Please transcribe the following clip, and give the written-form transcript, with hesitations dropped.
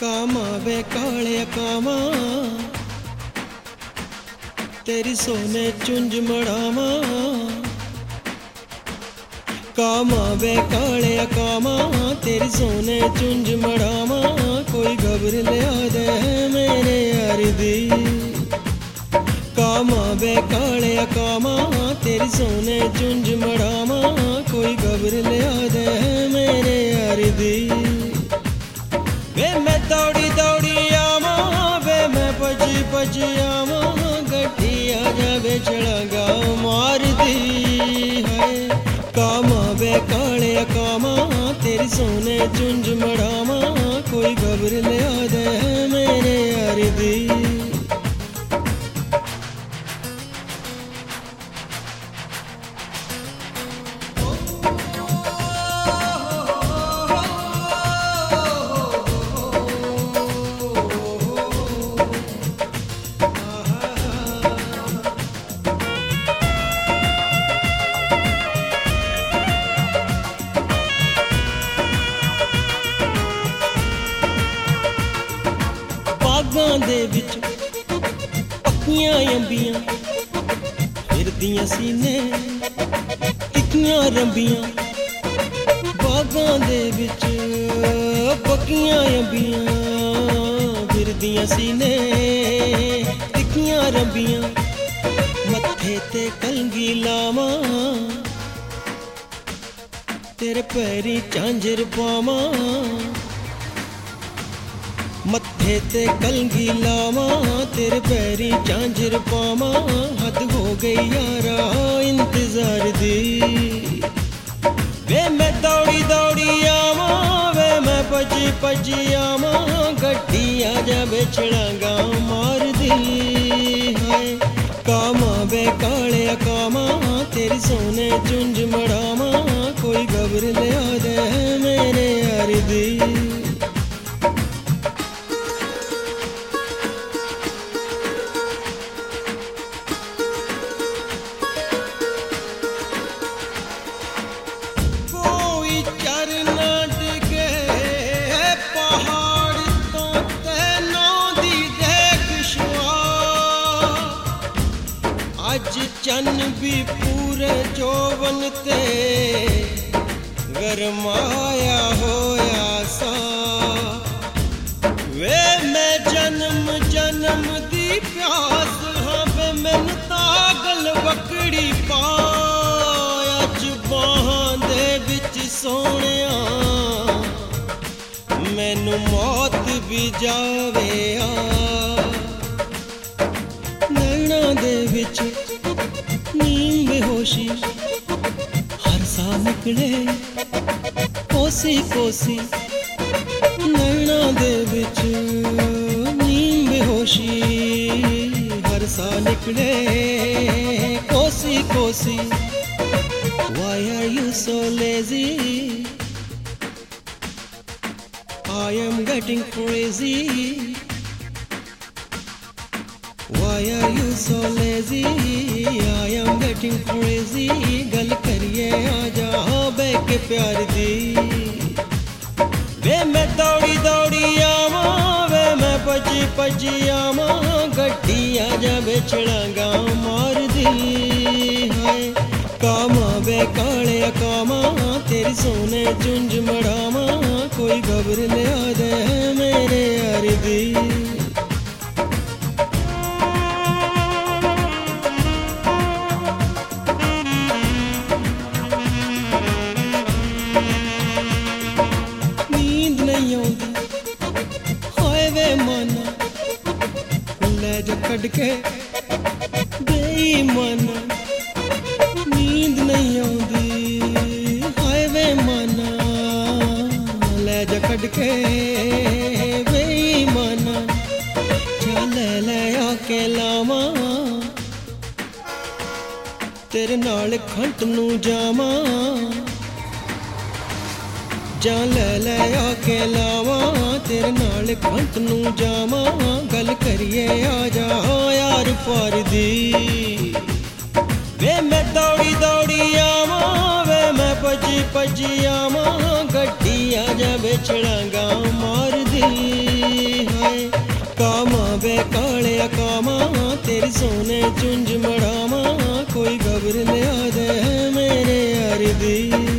कामा वे काले कामा तेरी सोने चुंज मड़ावा। कामा वे काले कामा तेरी सोने चुंज मड़ावा। कोई खबर लिया दे मेरे यार दी। कामा वे काले कामा तेरी सोने चुंज मड़ावा। कोई खबर लिया दे मेरे यार दी। वे मैं दौड़ी दौड़ी आवा वे मैं भजी भजी आवा। गड्डी आ जावे चढ़ागा मार दी है। कामा वे काले कामा तेरी सोने चुंज मड़ावा। कोई खबर लिया दे मेरे यार दी। बागां दे विच पक्कियां अंबियां फिरदियां सीने तिक्कियां रंबियां। बागां दे विच पक्कियां अंबियां फिरदियां सीने तिक्कियां रंबियां। मत्थे ते कलगी लावां तेरे पैरी झांझर पावां। मत्थे ते कलगी लावा तेरे पैरी झांझर पावा। हद हो गई यारा इंतजार दी। वे मैं दौड़ी दौड़ी आवा वे मैं भजी भजी आवा। गड्डी आ जावे चढ़ागा मार दी है। कामा वे काले कामा तेरी सोने चुंज मड़ावा। कोई खबर लिया दे मेरे यार दी। अज चन्न भी पूरे जोवन ते गरमाया होया सा। वे मैं जन्म जन्म दी प्यास हाँ वे मैनू तागल वकड़ी पा। अज बाहां दे विच सोहणिया मैनू मौत भी जावे आ। नैना दे विच नींद बेहोशी हर सा निकले कोसी कोसी। नैना दे विच नींद बेहोशी हर सा निकले Kosi Kosi. Why are you so lazy? I am getting crazy. Why are you so lazy? I am getting crazy. गल करिए आजा बह के प्यार दी। वे मैं दौड़ी दौड़ी आवा वे मैं भजी भजी आवा। गड्डी आ जावे चढ़ागा मार दी है। कामा वे काले कामा तेरी सोने चुंज मड़ावा। कोई खबर लिया दे मेरे यार दी। कड़ के बेईमाना नींद नहीं आउंदी। हाय वे माना ले जा कड़ के बेईमाना। चल ले आके लावा तेरे नाल खंट नू जावा। जा ले ले आके लावा तेरे नाल खंट नू जावा। गल करिए आजा यार पार दी। वे मैं दौड़ी दौड़ी आवा वे मैं भजी भजी आवा। गड्डी आ जावे चढ़ागा मार दी। सोने चुंज मड़ावा कोई खबर लिया दे मेरे यार दी।